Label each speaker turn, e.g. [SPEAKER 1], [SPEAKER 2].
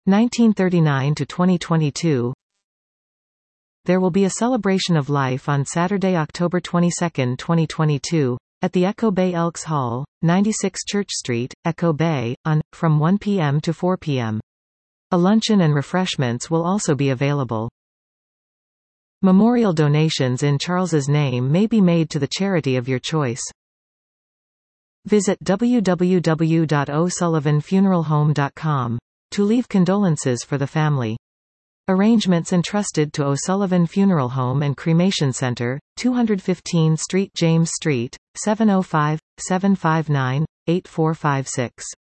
[SPEAKER 1] 1939 to 2022. There will be a celebration of life on Saturday, October 22, 2022, at the Echo Bay Elks Hall, 96 Church Street, Echo Bay, from 1 p.m. to 4 p.m. A luncheon and refreshments will also be available. Memorial donations in Charles's name may be made to the charity of your choice. Visit www.o'sullivanfuneralhome.com to leave condolences for the family. Arrangements entrusted to O'Sullivan Funeral Home and Cremation Center, 215 Street James Street, 705-759-8456.